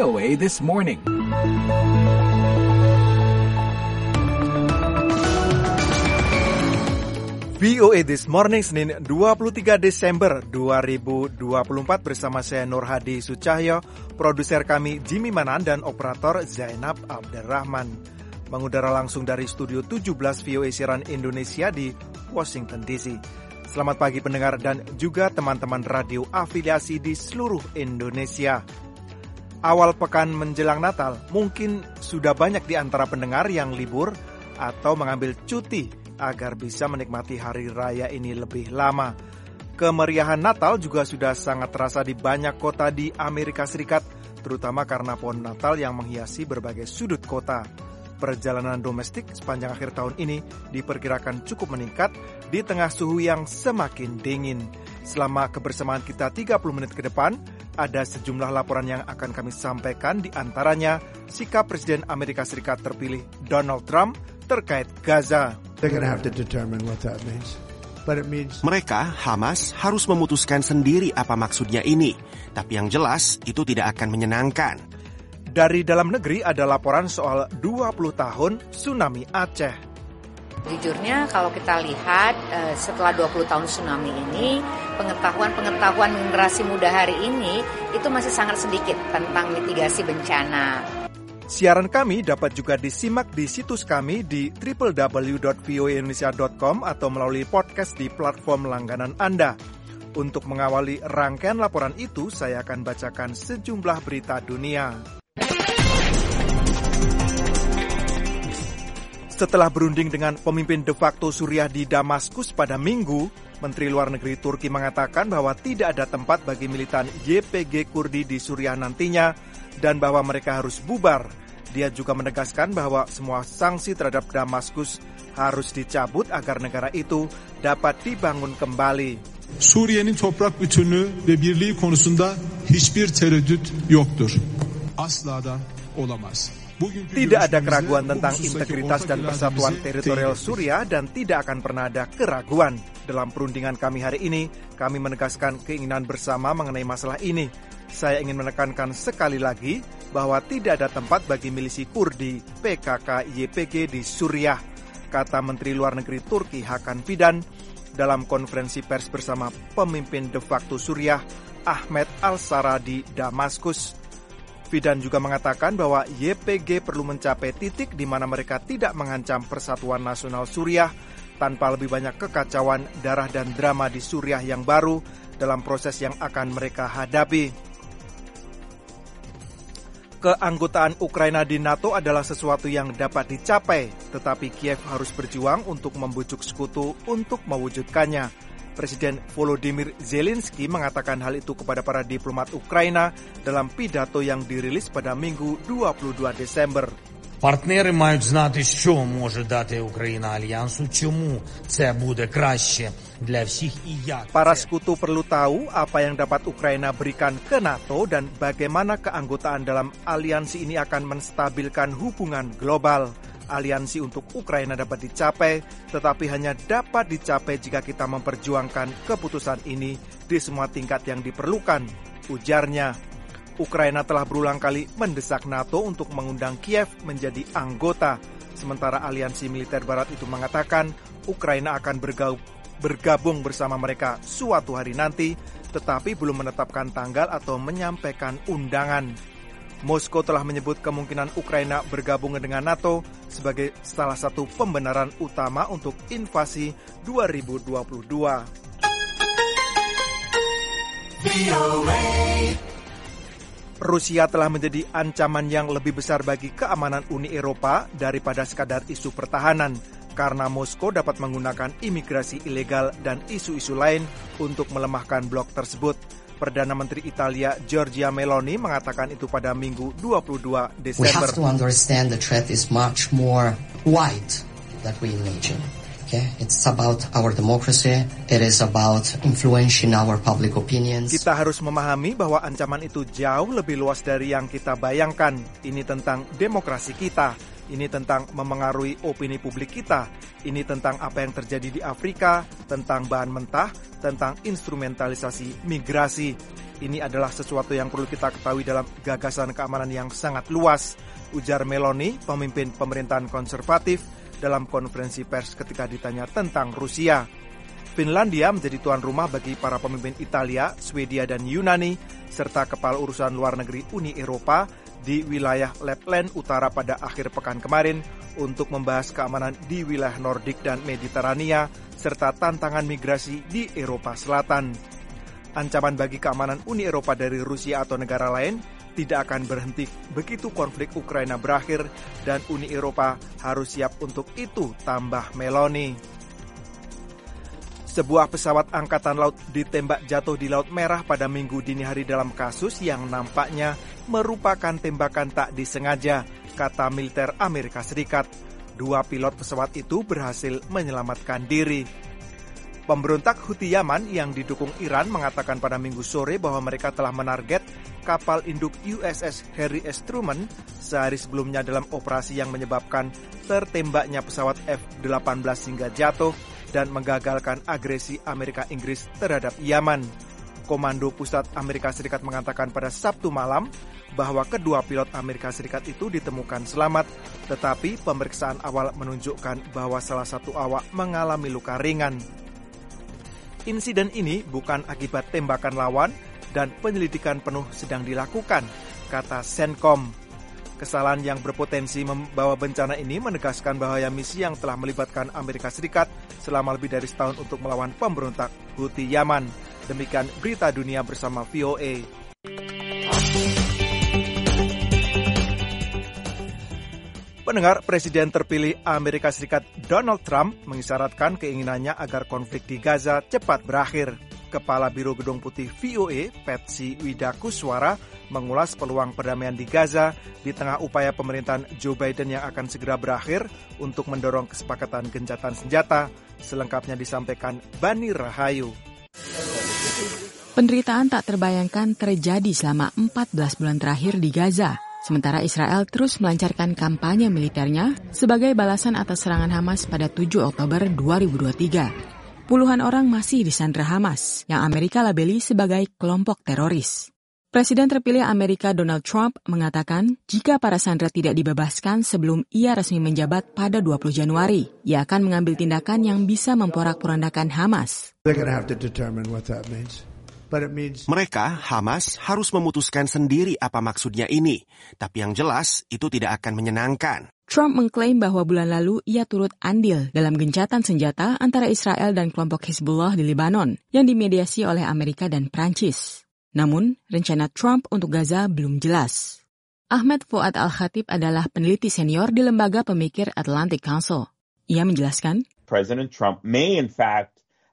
VOA This Morning. VOA This Morning, Senin 23 Desember 2024 bersama saya Nur Hadi Sucahyo, produser kami Jimmy Manan dan operator Zainab Abderrahman. Mengudara langsung dari Studio 17 VOA Siaran Indonesia di Washington DC. Selamat pagi pendengar dan juga teman-teman radio afiliasi di seluruh Indonesia. Awal pekan menjelang Natal, mungkin sudah banyak di antara pendengar yang libur atau mengambil cuti agar bisa menikmati hari raya ini lebih lama. Kemeriahan Natal juga sudah sangat terasa di banyak kota di Amerika Serikat, terutama karena pohon Natal yang menghiasi berbagai sudut kota. Perjalanan domestik sepanjang akhir tahun ini diperkirakan cukup meningkat di tengah suhu yang semakin dingin. Selama kebersamaan kita 30 menit ke depan, ada sejumlah laporan yang akan kami sampaikan, di antaranya sikap Presiden Amerika Serikat terpilih Donald Trump terkait Gaza. Mereka, Hamas, harus memutuskan sendiri apa maksudnya ini. Tapi yang jelas, itu tidak akan menyenangkan. Dari dalam negeri ada laporan soal 20 tahun tsunami Aceh. Jujurnya kalau kita lihat setelah 20 tahun tsunami ini, pengetahuan generasi muda hari ini itu masih sangat sedikit tentang mitigasi bencana. Siaran kami dapat juga disimak di situs kami di www.voaindonesia.com atau melalui podcast di platform langganan Anda. Untuk mengawali rangkaian laporan itu, saya akan bacakan sejumlah berita dunia. Setelah berunding dengan pemimpin de facto Suriah di Damaskus pada Minggu, Menteri Luar Negeri Turki mengatakan bahwa tidak ada tempat bagi militan YPG Kurdi di Suriah nantinya dan bahwa mereka harus bubar. Dia juga menegaskan bahwa semua sanksi terhadap Damaskus harus dicabut agar negara itu dapat dibangun kembali. Suriye'nin toprak bütünlüğü ve birliği konusunda hiçbir tereddüt yoktur. Asla da olamaz. Tidak ada keraguan tentang integritas dan persatuan teritorial Suriah dan tidak akan pernah ada keraguan. Dalam perundingan kami hari ini, kami menegaskan keinginan bersama mengenai masalah ini. Saya ingin menekankan sekali lagi bahwa tidak ada tempat bagi milisi Kurdi PKK-YPG di Suriah, kata Menteri Luar Negeri Turki Hakan Fidan dalam konferensi pers bersama pemimpin de facto Suriah Ahmed Al-Shara di Damaskus. Fidan juga mengatakan bahwa YPG perlu mencapai titik di mana mereka tidak mengancam persatuan nasional Suriah tanpa lebih banyak kekacauan, darah dan drama di Suriah yang baru dalam proses yang akan mereka hadapi. Keanggotaan Ukraina di NATO adalah sesuatu yang dapat dicapai, tetapi Kiev harus berjuang untuk membujuk sekutu untuk mewujudkannya. Presiden Volodymyr Zelensky mengatakan hal itu kepada para diplomat Ukraina dalam pidato yang dirilis pada Minggu 22 Desember. Партнери мають знати, що може дати Україна альянсу, чому це буде краще для всіх і як. Para sekutu perlu tahu apa yang dapat Ukraina berikan ke NATO dan bagaimana keanggotaan dalam aliansi ini akan menstabilkan hubungan global. Aliansi untuk Ukraina dapat dicapai, tetapi hanya dapat dicapai jika kita memperjuangkan keputusan ini di semua tingkat yang diperlukan, ujarnya. Ukraina telah berulang kali mendesak NATO untuk mengundang Kiev menjadi anggota, sementara aliansi militer barat itu mengatakan Ukraina akan bergabung bersama mereka suatu hari nanti, tetapi belum menetapkan tanggal atau menyampaikan undangan. Moskow telah menyebut kemungkinan Ukraina bergabung dengan NATO sebagai salah satu pembenaran utama untuk invasi 2022. Rusia telah menjadi ancaman yang lebih besar bagi keamanan Uni Eropa daripada sekadar isu pertahanan, karena Moskow dapat menggunakan imigrasi ilegal dan isu-isu lain untuk melemahkan blok tersebut. Perdana Menteri Italia Giorgia Meloni mengatakan itu pada Minggu 22 Desember. We have to understand the threat is much more wide than we imagine. Okay? It's about our democracy. It is about influencing our public opinions. Kita harus memahami bahwa ancaman itu jauh lebih luas dari yang kita bayangkan. Ini tentang demokrasi kita. Ini tentang memengaruhi opini publik kita. Ini tentang apa yang terjadi di Afrika, tentang bahan mentah, tentang instrumentalisasi migrasi. Ini adalah sesuatu yang perlu kita ketahui dalam gagasan keamanan yang sangat luas, ujar Meloni, pemimpin pemerintahan konservatif, dalam konferensi pers ketika ditanya tentang Rusia. Finlandia menjadi tuan rumah bagi para pemimpin Italia, Swedia, dan Yunani, serta kepala urusan luar negeri Uni Eropa di wilayah Lapland Utara pada akhir pekan kemarin untuk membahas keamanan di wilayah Nordik dan Mediterania, serta tantangan migrasi di Eropa Selatan. Ancaman bagi keamanan Uni Eropa dari Rusia atau negara lain tidak akan berhenti begitu konflik Ukraina berakhir dan Uni Eropa harus siap untuk itu, tambah Meloni. Sebuah pesawat angkatan laut ditembak jatuh di Laut Merah pada Minggu dini hari dalam kasus yang nampaknya merupakan tembakan tak disengaja, kata militer Amerika Serikat. 2 pilot pesawat itu berhasil menyelamatkan diri. Pemberontak Houthi Yaman yang didukung Iran mengatakan pada Minggu sore bahwa mereka telah menarget kapal induk USS Harry S. Truman sehari sebelumnya dalam operasi yang menyebabkan tertembaknya pesawat F-18 hingga jatuh dan menggagalkan agresi Amerika Inggris terhadap Yaman. Komando Pusat Amerika Serikat mengatakan pada Sabtu malam bahwa kedua pilot Amerika Serikat itu ditemukan selamat, tetapi pemeriksaan awal menunjukkan bahwa salah satu awak mengalami luka ringan. Insiden ini bukan akibat tembakan lawan dan penyelidikan penuh sedang dilakukan, kata CENTCOM. Kesalahan yang berpotensi membawa bencana ini menegaskan bahwa misi yang telah melibatkan Amerika Serikat selama lebih dari setahun untuk melawan pemberontak Houthi Yaman. Demikian berita dunia bersama VOA. Pendengar, Presiden terpilih Amerika Serikat Donald Trump mengisyaratkan keinginannya agar konflik di Gaza cepat berakhir. Kepala Biro Gedung Putih VOA, Patsy Widakuswara, mengulas peluang perdamaian di Gaza di tengah upaya pemerintahan Joe Biden yang akan segera berakhir untuk mendorong kesepakatan gencatan senjata. Selengkapnya disampaikan Bani Rahayu. Penderitaan tak terbayangkan terjadi selama 14 bulan terakhir di Gaza. Sementara Israel terus melancarkan kampanye militernya sebagai balasan atas serangan Hamas pada 7 Oktober 2023. Puluhan orang masih disandra Hamas, yang Amerika labeli sebagai kelompok teroris. Presiden terpilih Amerika Donald Trump mengatakan jika para sandera tidak dibebaskan sebelum ia resmi menjabat pada 20 Januari, ia akan mengambil tindakan yang bisa memporak-porandakan Hamas. Mereka, Hamas, harus memutuskan sendiri apa maksudnya ini. Tapi yang jelas, itu tidak akan menyenangkan. Trump mengklaim bahwa bulan lalu ia turut andil dalam gencatan senjata antara Israel dan kelompok Hezbollah di Lebanon yang dimediasi oleh Amerika dan Prancis. Namun, rencana Trump untuk Gaza belum jelas. Ahmed Fuad Al-Khatib adalah peneliti senior di lembaga pemikir Atlantic Council. Ia menjelaskan, President Trump may in fact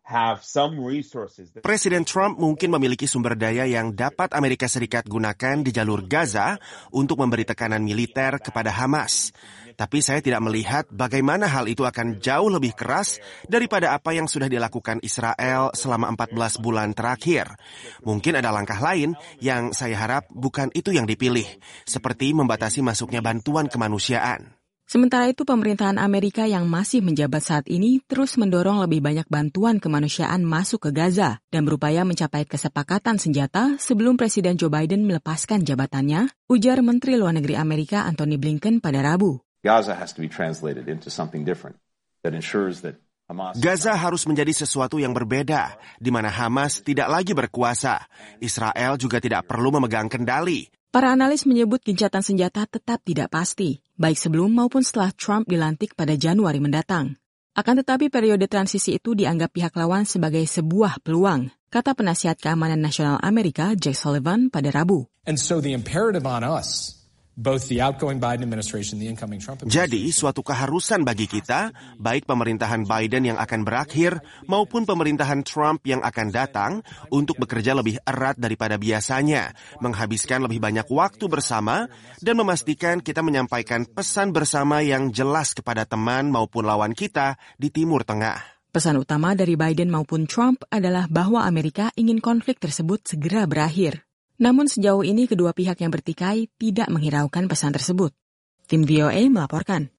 Presiden Trump mungkin memiliki sumber daya yang dapat Amerika Serikat gunakan di jalur Gaza untuk memberi tekanan militer kepada Hamas. Tapi saya tidak melihat bagaimana hal itu akan jauh lebih keras daripada apa yang sudah dilakukan Israel selama 14 bulan terakhir. Mungkin ada langkah lain yang saya harap bukan itu yang dipilih, seperti membatasi masuknya bantuan kemanusiaan. Sementara itu, pemerintahan Amerika yang masih menjabat saat ini terus mendorong lebih banyak bantuan kemanusiaan masuk ke Gaza dan berupaya mencapai kesepakatan senjata sebelum Presiden Joe Biden melepaskan jabatannya, ujar Menteri Luar Negeri Amerika Antony Blinken pada Rabu. Gaza has to be translated into something different that ensures that Gaza harus menjadi sesuatu yang berbeda, di mana Hamas tidak lagi berkuasa. Israel juga tidak perlu memegang kendali. Para analis menyebut gencatan senjata tetap tidak pasti, baik sebelum maupun setelah Trump dilantik pada Januari mendatang. Akan tetapi periode transisi itu dianggap pihak lawan sebagai sebuah peluang, kata penasihat keamanan nasional Amerika Jake Sullivan pada Rabu. And so the imperative on us, both the outgoing Biden administration, the incoming Trump administration. Jadi, suatu keharusan bagi kita, baik pemerintahan Biden yang akan berakhir maupun pemerintahan Trump yang akan datang, untuk bekerja lebih erat daripada biasanya, menghabiskan lebih banyak waktu bersama, dan memastikan kita menyampaikan pesan bersama yang jelas kepada teman maupun lawan kita di Timur Tengah. Pesan utama dari Biden maupun Trump adalah bahwa Amerika ingin konflik tersebut segera berakhir. Namun sejauh ini kedua pihak yang bertikai tidak menghiraukan pesan tersebut. Tim VOA melaporkan.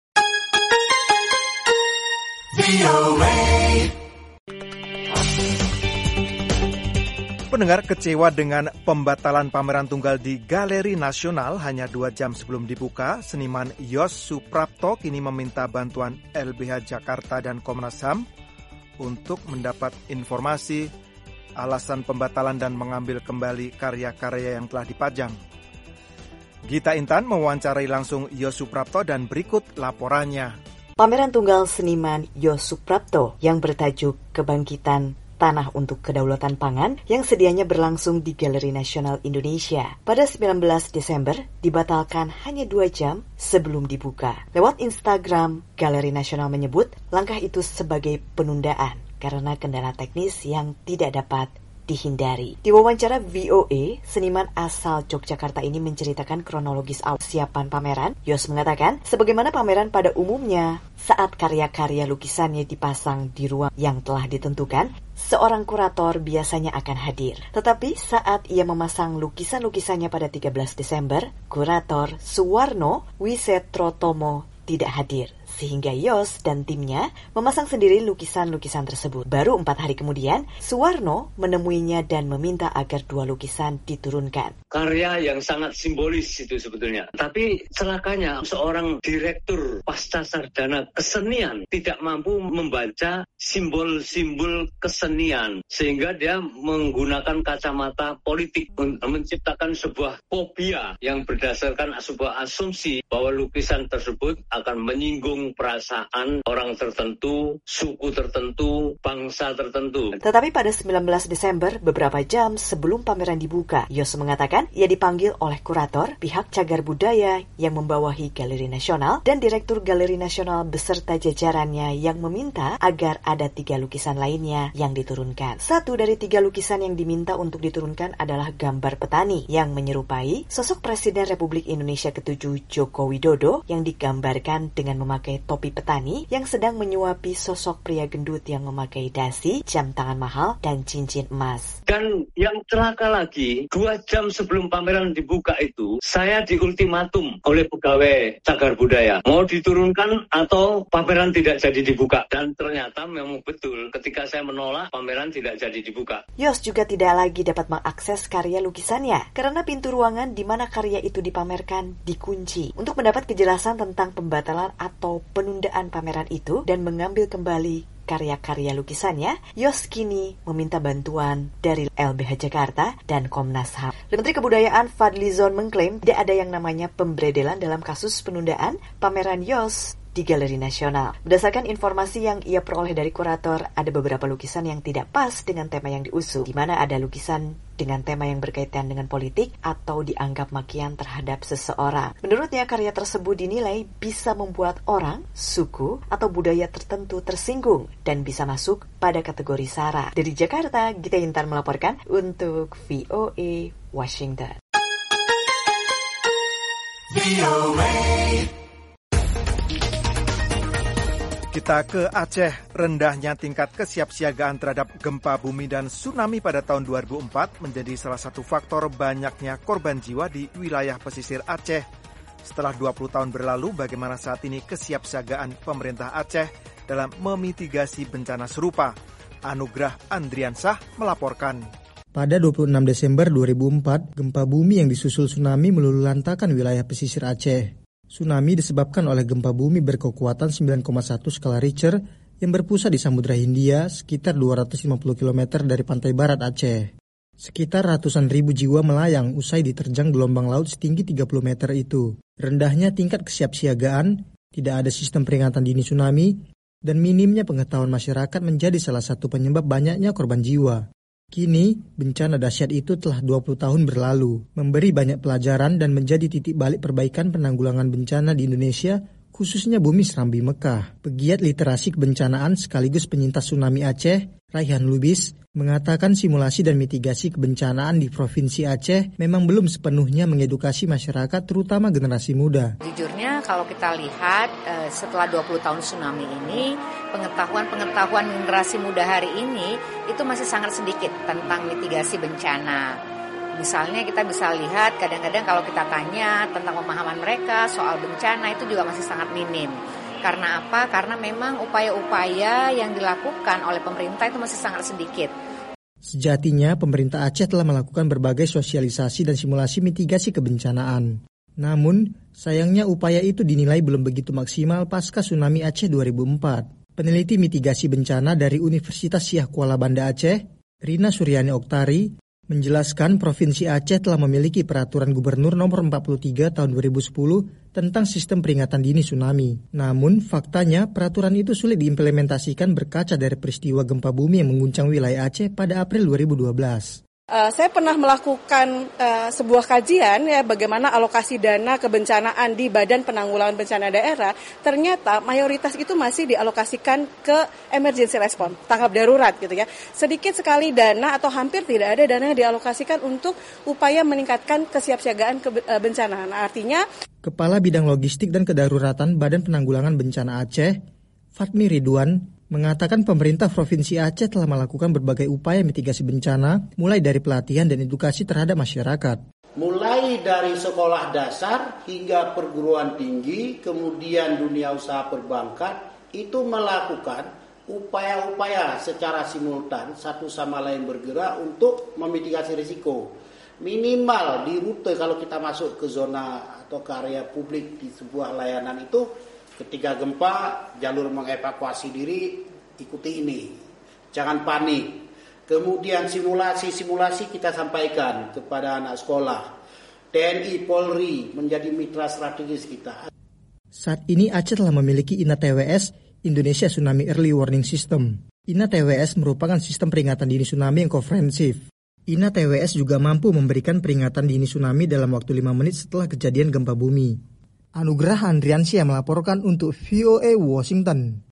pendengar kecewa dengan pembatalan pameran tunggal di Galeri Nasional hanya 2 jam sebelum dibuka, seniman Yos Suprapto kini meminta bantuan LBH Jakarta dan Komnas HAM untuk mendapat informasi alasan pembatalan dan mengambil kembali karya-karya yang telah dipajang. Gita Intan mewawancarai langsung Yos Suprapto dan berikut laporannya. Pameran tunggal seniman Yos Suprapto yang bertajuk Kebangkitan Tanah untuk Kedaulatan Pangan yang sedianya berlangsung di Galeri Nasional Indonesia pada 19 Desember dibatalkan hanya 2 jam sebelum dibuka. Lewat Instagram, Galeri Nasional menyebut langkah itu sebagai penundaan karena kendala teknis yang tidak dapat dihindari. Di wawancara VOA, seniman asal Yogyakarta ini menceritakan kronologis awal siapan pameran. Yos mengatakan, sebagaimana pameran pada umumnya, saat karya-karya lukisannya dipasang di ruang yang telah ditentukan, seorang kurator biasanya akan hadir. Tetapi saat ia memasang lukisan-lukisannya pada 13 Desember, kurator Suwarno Wisetrotomo tidak hadir. Sehingga Yos dan timnya memasang sendiri lukisan-lukisan tersebut. Baru 4 hari kemudian, Suwarno menemuinya dan meminta agar 2 lukisan diturunkan. Karya yang sangat simbolis itu sebetulnya. Tapi celakanya seorang direktur pasca sarjana kesenian tidak mampu membaca simbol-simbol kesenian. Sehingga dia menggunakan kacamata politik untuk menciptakan sebuah fobia yang berdasarkan sebuah asumsi bahwa lukisan tersebut akan menyinggung perasaan orang tertentu, suku tertentu, bangsa tertentu. Tetapi pada 19 Desember, beberapa jam sebelum pameran dibuka, Yos mengatakan ia dipanggil oleh kurator, pihak cagar budaya yang membawahi Galeri Nasional, dan Direktur Galeri Nasional beserta jajarannya yang meminta agar ada 3 lukisan lainnya yang diturunkan. 1 dari 3 lukisan yang diminta untuk diturunkan adalah gambar petani yang menyerupai sosok Presiden Republik Indonesia ke-7 Joko Widodo yang digambarkan dengan memakai topi petani yang sedang menyuapi sosok pria gendut yang memakai dasi, jam tangan mahal, dan cincin emas. Dan yang celaka lagi, 2 jam sebelum pameran dibuka itu, saya diultimatum oleh pegawai cagar budaya. Mau diturunkan atau pameran tidak jadi dibuka. Dan ternyata memang betul, ketika saya menolak, pameran tidak jadi dibuka. Yos juga tidak lagi dapat mengakses karya lukisannya, karena pintu ruangan di mana karya itu dipamerkan dikunci. Untuk mendapat kejelasan tentang pembatalan atau penundaan pameran itu dan mengambil kembali karya-karya lukisannya, Yos kini meminta bantuan dari LBH Jakarta dan Komnas HAM. Menteri Kebudayaan Fadlizon mengklaim tidak ada yang namanya pemberedelan dalam kasus penundaan pameran Yos di Galeri Nasional. Berdasarkan informasi yang ia peroleh dari kurator, ada beberapa lukisan yang tidak pas dengan tema yang diusung, di mana ada lukisan dengan tema yang berkaitan dengan politik atau dianggap makian terhadap seseorang. Menurutnya, karya tersebut dinilai bisa membuat orang, suku, atau budaya tertentu tersinggung dan bisa masuk pada kategori SARA. Dari Jakarta, Gita Intan melaporkan untuk VOA Washington. Kita ke Aceh. Rendahnya tingkat kesiapsiagaan terhadap gempa bumi dan tsunami pada tahun 2004 menjadi salah satu faktor banyaknya korban jiwa di wilayah pesisir Aceh. Setelah 20 tahun berlalu, bagaimana saat ini kesiapsiagaan pemerintah Aceh dalam memitigasi bencana serupa? Anugrah Andriansah melaporkan. Pada 26 Desember 2004, gempa bumi yang disusul tsunami meluluhlantakkan wilayah pesisir Aceh. Tsunami disebabkan oleh gempa bumi berkekuatan 9,1 skala Richter yang berpusat di Samudra Hindia sekitar 250 km dari pantai barat Aceh. Sekitar ratusan ribu jiwa melayang usai diterjang gelombang laut setinggi 30 meter itu. Rendahnya tingkat kesiapsiagaan, tidak ada sistem peringatan dini tsunami, dan minimnya pengetahuan masyarakat menjadi salah satu penyebab banyaknya korban jiwa. Kini, bencana dahsyat itu telah 20 tahun berlalu, memberi banyak pelajaran dan menjadi titik balik perbaikan penanggulangan bencana di Indonesia, khususnya Bumi Serambi Mekah. Pegiat literasi kebencanaan sekaligus penyintas tsunami Aceh, Raihan Lubis, mengatakan simulasi dan mitigasi kebencanaan di Provinsi Aceh memang belum sepenuhnya mengedukasi masyarakat, terutama generasi muda. Jujurnya kalau kita lihat setelah 20 tahun tsunami ini, pengetahuan generasi muda hari ini itu masih sangat sedikit tentang mitigasi bencana. Misalnya kita bisa lihat kadang-kadang kalau kita tanya tentang pemahaman mereka soal bencana itu juga masih sangat minim. Karena apa? Karena memang upaya-upaya yang dilakukan oleh pemerintah itu masih sangat sedikit. Sejatinya, pemerintah Aceh telah melakukan berbagai sosialisasi dan simulasi mitigasi kebencanaan. Namun, sayangnya upaya itu dinilai belum begitu maksimal pasca tsunami Aceh 2004. Peneliti mitigasi bencana dari Universitas Siah Kuala Banda Aceh, Rina Suryani Oktari, menjelaskan Provinsi Aceh telah memiliki Peraturan Gubernur Nomor 43 Tahun 2010 tentang Sistem Peringatan Dini Tsunami. Namun, faktanya peraturan itu sulit diimplementasikan berkaca dari peristiwa gempa bumi yang mengguncang wilayah Aceh pada April 2012. Saya pernah melakukan sebuah kajian ya bagaimana alokasi dana kebencanaan di Badan Penanggulangan Bencana Daerah. Ternyata mayoritas itu masih dialokasikan ke emergency response, tanggap darurat gitu ya. Sedikit sekali dana atau hampir tidak ada dana yang dialokasikan untuk upaya meningkatkan kesiapsiagaan bencana. Nah, artinya Kepala Bidang Logistik dan Kedaruratan Badan Penanggulangan Bencana Aceh, Fatmi Ridwan, mengatakan pemerintah Provinsi Aceh telah melakukan berbagai upaya mitigasi bencana, mulai dari pelatihan dan edukasi terhadap masyarakat. Mulai dari sekolah dasar hingga perguruan tinggi, kemudian dunia usaha perbankan, itu melakukan upaya-upaya secara simultan, satu sama lain bergerak untuk memitigasi risiko. Minimal di rute kalau kita masuk ke zona atau ke area publik di sebuah layanan itu, ketika gempa, jalur mengevakuasi diri, ikuti ini. Jangan panik. Kemudian simulasi kita sampaikan kepada anak sekolah. TNI, Polri menjadi mitra strategis kita. Saat ini Aceh telah memiliki INA-TWS, Indonesia Tsunami Early Warning System. INA-TWS merupakan sistem peringatan dini tsunami yang komprehensif. INA-TWS juga mampu memberikan peringatan dini tsunami dalam waktu 5 menit setelah kejadian gempa bumi. Anugerah Andriansyah melaporkan untuk VOA Washington.